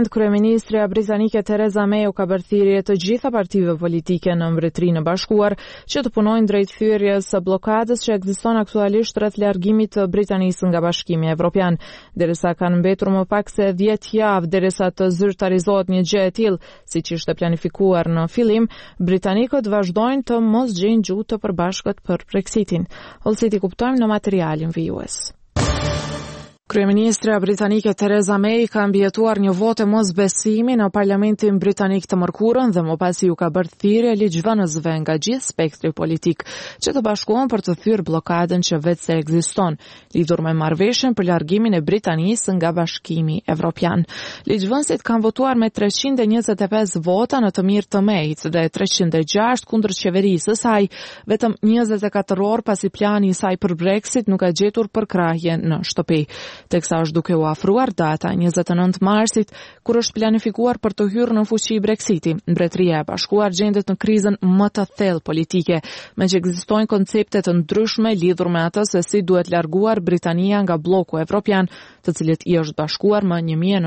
weekend, kryeministrja britanike Theresa May u ka bërë thirrje të gjitha partive politike në Mbretërinë e Bashkuar që të punojnë drejt thyrjes së bllokadës që ekziston aktualisht rreth largimit të Britanisë nga Bashkimi Evropian, derisa kanë mbetur më pak se 10 javë derisa të zyrtarizohet një gjë e tillë, siç ishte planifikuar në fillim. Britanikët vazhdojnë të mos gjejnë gjuhë të përbashkët për Brexitin. Ose ti kuptojmë në materialin vijues. Kryeministra britanike Theresa May ka mbijetuar një votë mosbesimi në Parlamentin Britanik të mërkurën dhe më pasi u ka bërë thirrje ligjvënësve nga gjithë spektri politik që të bashkohen për të thyrë bllokadën që vetë se ekziston, lidhur me marrëveshjen për largimin e Britanisë nga Bashkimi Evropian. Ligjvënësit kanë votuar me 325 vota në të mirë të Mayt dhe 306 kundër qeverisë së saj, vetëm 24 orë pasi plani i saj për Brexit nuk ka gjetur përkrahje në shtëpi. Teksa është duke u afruar data 29 marsit, kur është planifikuar për të hyrë në fuqi Brexiti. Mbretëria e Bashkuar gjendet në krizën më të thellë politike, me që ekzistojnë koncepte të ndryshme lidhur me atë se si duhet larguar Britania nga bloku evropian, të cilët i është bashkuar më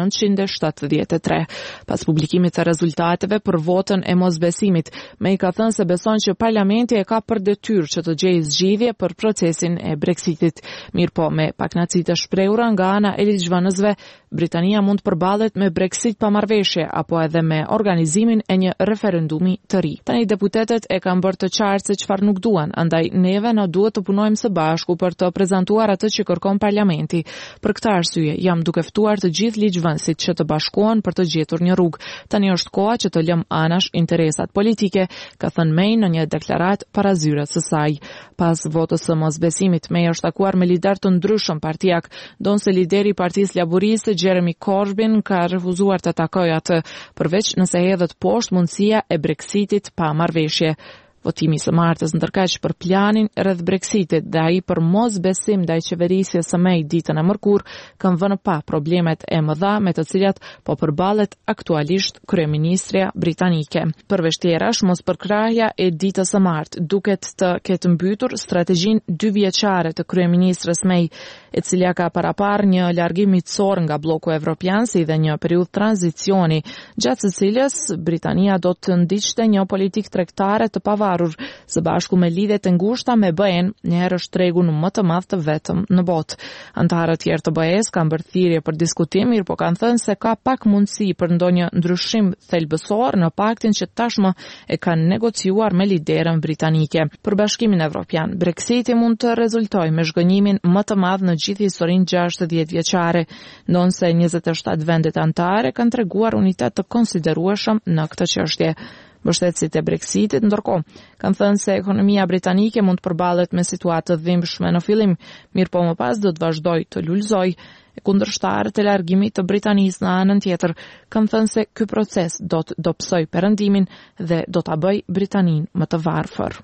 1973. Pas publikimit të rezultateve për votën e mosbesimit, May ka thënë se beson që parlamenti e ka për detyrë që të gjejë zgjidhje për procesin e Brexitit. Mirpo me pakënaqësi të shprehura nga ana e ligjvënësve, Britania mund të përballet me Brexit pa marrëveshje apo edhe me organizimin e një referendumi të ri. Tani deputetët e kanë bërë të qartë se çfarë nuk duan, andaj neve na duhet të punojmë së bashku për të prezantuar atë që kërkon parlamenti. Për këtë arsye, jam duke ftuar të gjithë ligjvënësit që të bashkohen për të gjetur një rrugë. Tani është koha që të lëm anash interesat politike, ka thënë May në një deklaratë para zyres së saj. Pas votës së mosbesimit, May është takuar me lider të ndryshëm partijak, se lideri i Partisë Laboriste Jeremy Corbyn ka refuzuar të takojë atë, përveç nëse hedhet poshtë mundësia e Brexitit pa marrëveshje. Votimi së martës ndërkaq për planin rreth Brexitit dhe ai për mosbesim ndaj qeverisjes së May ditën e mërkurë kanë vënë pa problemet e mëdha me të cilat po përballet aktualisht kryeministrja britanike. Përveç tjerash, mospërkrahja e ditës së martë duket të ketë mbytur strategjinë 2 vjeçare të kryeministrës May, e cila ka paraparë një largim miqësor nga bloku evropian si dhe një periudhë tranzicioni, gjatë së cilës Britania do të ndiqte një politikë tregtare të pavarur së bashku me lidhje të ngushta me BE-n, njëherë është tregu më të madh të vetëm në botë. Antarët tjerë të BE-s kanë bërë thirrje për diskutim, mirë po kanë thënë se ka pak mundësi për ndonjë ndryshim thelbësor në paktin që tashmë e kanë negociuar me liderën britanike. Për Bashkimin Evropian, Brexiti mund të rezultojë me zhgënjimin më të madh në gjithë historinë 60 vjeçare, ndonse 27 vendet anëtare kanë treguar unitet të konsiderueshëm në këtë çështje. Mbështetësit e Brexitit, ndërkohë, kanë thënë se ekonomia britanike mund të përballet me situatë të dhimbshme në fillim, mirë po më pas do të vazhdojë të lulëzojë. Kundërshtarët e largimit të Britanisë në anën tjetër kanë thënë se ky proces do të dobësojë perëndimin dhe do ta bëjë Britaninë më të varfër.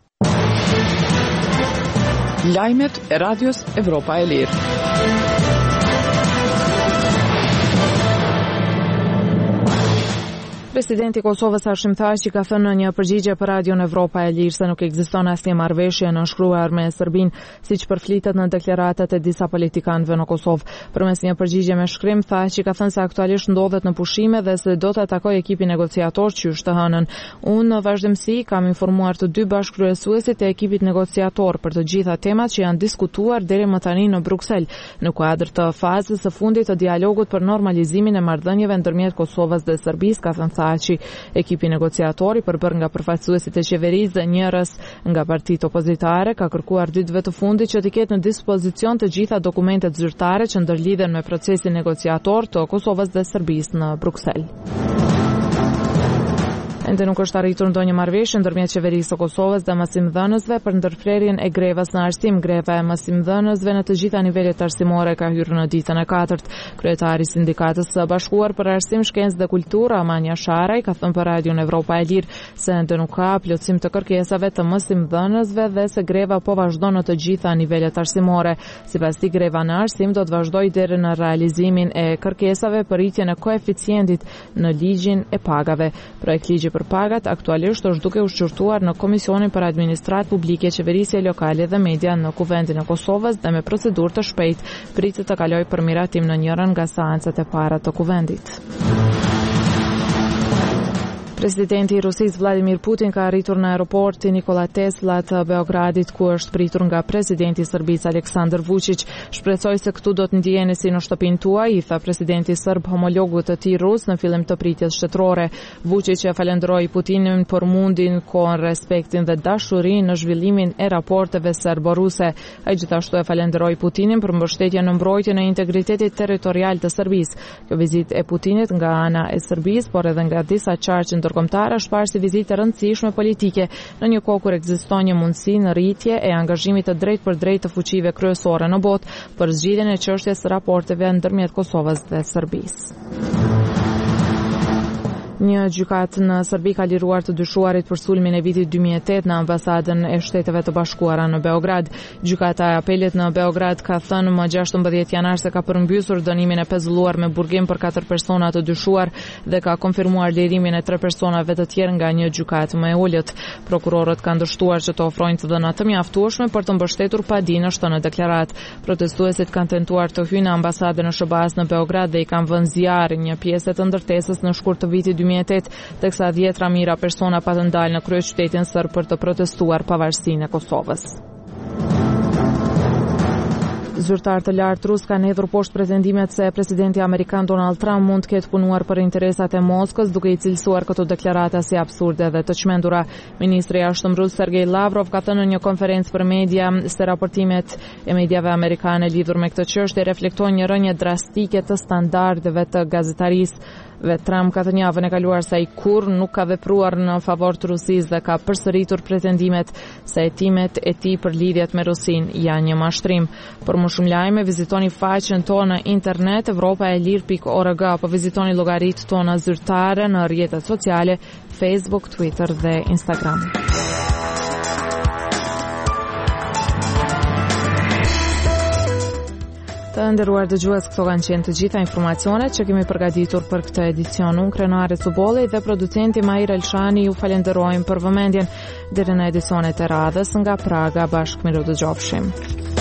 Lajmet e Radios Evropa e Lirë. Presidenti i Kosovës Hashim Thaçi ka thënë në një përgjigje për Radion Evropa e Lirë se nuk ekziston asnjë marrëveshje nënshkruar me Serbinë, siç përflitet në deklaratat e disa politikanëve në Kosovë. Përmes një përgjigje me shkrim, Thaçi ka thënë se aktualisht ndodhet në pushime dhe se do të takojë ekipin negociator qysh të hënën. Unë në vazhdimsi kam informuar të dy bashkëkryesuesit e ekipit negociator për të gjitha temat që janë diskutuar deri më tani në Bruksel, në kuadër të fazës së fundit të dialogut për normalizimin e marrëdhënieve ndërmjet Kosovës dhe Serbisë, ka thënë Thaçi. Ekipi negociatori përbër nga përfaqësuesit e qeverisë dhe njerëz nga partitë opozitare ka kërkuar ditëve të fundit që të ketë në dispozicion të gjitha dokumentet zyrtare që ndërlidhen me procesin negociator të Kosovës dhe Serbisë në Bruksel. Ende nuk është arritur ndonjë marrëveshje ndërmjet qeverisë së Kosovës dhe mësimdhënësve për ndërprerjen e grevës në arsim. Greva e mësimdhënësve në të gjitha nivelet arsimore ka hyrë në ditën e 4. Kryetari i Sindikatës së Bashkuar për Arsim, Shkencë dhe Kulturë, Amanja Sharaj, ka thënë për Radion Evropa e Lirë se ende nuk ka plotësim të kërkesave të mësimdhënësve dhe se greva po vazhdon në të gjitha nivelet arsimore. Sipas tij, greva në arsim do të vazhdojë deri në realizimin e kërkesave për rritjen e koeficientit në ligjin e pagave. Projekti për pagat aktualisht është duke u shqyrtuar në Komisionin për Administratë Publike, Qeverisje Lokale dhe Media në Kuvendin e Kosovës dhe me procedurë të shpejtë pritet të kalojë për miratim në njërin nga seancat e para të Kuvendit. Presidenti i Rusisë Vladimir Putin ka arritur në aeroportin Nikola Tesla të Beogradit, ku është pritur nga presidenti i Serbisë Aleksandar Vučić. Shpresoj se këtu do të ndjeheni si në shtëpinë tuaj, i tha presidenti serb homologut të tij rus në fillim të pritjes shtetërore. Vučić e falenderoi Putinin për mundin, kohën, respektin dhe dashurinë në zhvillimin e raporteve serbo-ruse. Ai gjithashtu e falenderoi Putinin për mbështetjen në mbrojtjen e integritetit territorial të Serbisë. Kjo vizitë e Putinit nga ana e Serbisë, por edhe nga disa qarqe ndërkombëtare, është parë si vizitë e rëndësishme politike në një kohë kur ekziston një mundësi në rritje e angazhimit të drejtë të fuqive kryesore në botë për zgjidhjen e çështjes së raporteve ndërmjet Kosovës dhe Serbisë. Një gjykat në Serbi ka liruar të dyshuarit për sulmin e vitit 2008 në ambasadën e Shteteve të Bashkuara në Beograd. Gjykata e apelit në Beograd ka thënë më 16 janar se ka përmbysur dënimin e pezulluar me burgim për 4 persona të dyshuar dhe ka konfirmuar lirimin e 3 personave të tjerë nga një gjykat më e ulët. Prokurorët kanë dështuar që të ofrojnë të dhëna të mjaftueshme për të mbështetur padinështë në deklarat. Protestuesit kanë tentuar të hyjnë në ambasadën e SBA-s në Beograd dhe i kanë vënë zjarr një pjesë të ndërtesës në shkurt të vitit 2008, teksa 10 mijëra persona patën dalë në kryeqytetin serb për të protestuar pavarësinë e Kosovës. Zyrtar të lartë rus kanë hedhur poshtë pretendimet se presidenti amerikan Donald Trump mund të ketë punuar për interesat e Moskës, duke i cilësuar këto deklarata si absurde dhe të çmendura. Ministri i Jashtëm rus Sergej Lavrov ka thënë në një konferencë për media se raportimet e mediave amerikane lidhur me këtë çështje reflektojnë një rënje drastike të standardeve të gazetarisë. Trump ka thënë javën e kaluar se ai kurrë nuk ka vepruar në favor të Rusisë dhe ka përsëritur pretendimet se hetimet e tij për lidhjet me Rusinë janë një mashtrim. Për më shumë lajme, vizitoni faqen tonë në internet europaelir.org apo vizitoni llogaritë tona zyrtare në rrjetet sociale Facebook, Twitter dhe Instagram. Të nderuar dëgjues, këto kanë qenë të gjitha informacionet që kemi përgatitur për këtë edicion. Unë, Krenare Cubolli dhe producenti Mahir Elshani ju falenderojmë për vëmendjen. Deri në edicionet e radhës nga Praga, bashkë miru dëgjofshim.